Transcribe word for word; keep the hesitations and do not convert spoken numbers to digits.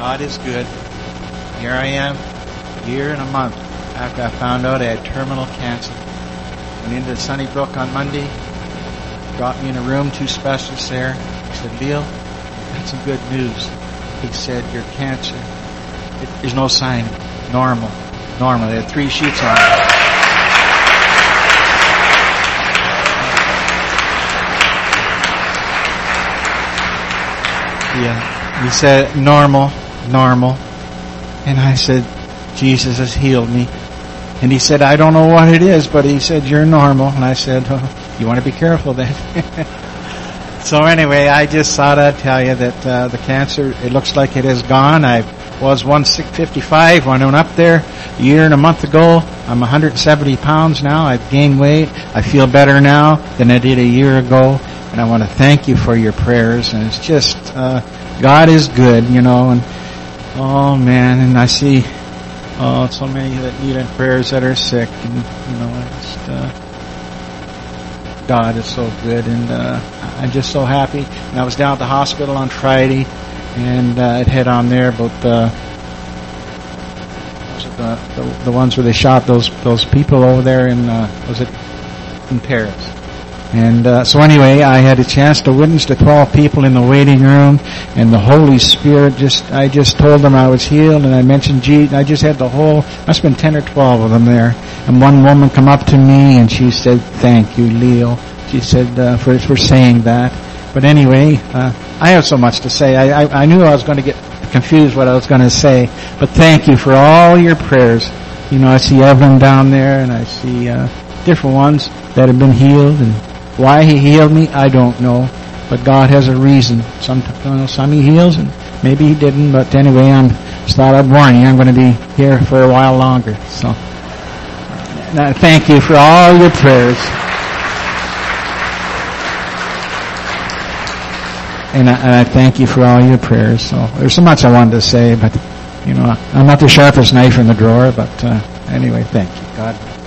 God is good. Here I am, a year and a month after I found out I had terminal cancer. Went into Sunnybrook on Monday, brought me in a room, two specialists there. He said, Leo, that's some good news. He said, your cancer, it, there's no sign, normal, normal. They had three sheets on it. Yeah, he said, normal, normal. And I said, Jesus has healed me. And he said, I don't know what it is, but he said, you're normal. And I said, oh, you want to be careful then. So anyway, I just thought I'd tell you that uh, the cancer, it looks like it is gone. I was one fifty-five when I went up there a year and a month ago. I'm one hundred seventy pounds now. I've gained weight. I feel better now than I did a year ago. And I want to thank you for your prayers. And it's just, uh, God is good, you know. And oh man, and I see oh so many that need prayers that are sick. And you know, it's, uh, God is so good, and uh, I'm just so happy. And I was down at the hospital on Friday, and uh, I'd head on there about uh, was it the, the the ones where they shot those those people over there in uh, was it in Paris? And uh, so anyway, I had a chance to witness to twelve people in the waiting room, and the Holy Spirit just, I just told them I was healed, and I mentioned Jesus. I just had the whole, must have been ten or twelve of them there. And one woman come up to me, and she said, thank you, Leo. She said, uh, for, for saying that. But anyway, uh, I have so much to say. I, I, I knew I was going to get confused what I was going to say. But thank you for all your prayers. You know, I see Evelyn down there, and I see uh, different ones that have been healed, and why he healed me, I don't know. But God has a reason. Some, you know, some he heals, and maybe he didn't. But anyway, I'm just thought I'd warn you. I'm going to be here for a while longer. So, now, thank you for all your prayers. And I, and I thank you for all your prayers. So there's so much I wanted to say, but you know, I'm not the sharpest knife in the drawer. But uh, anyway, thank you. God.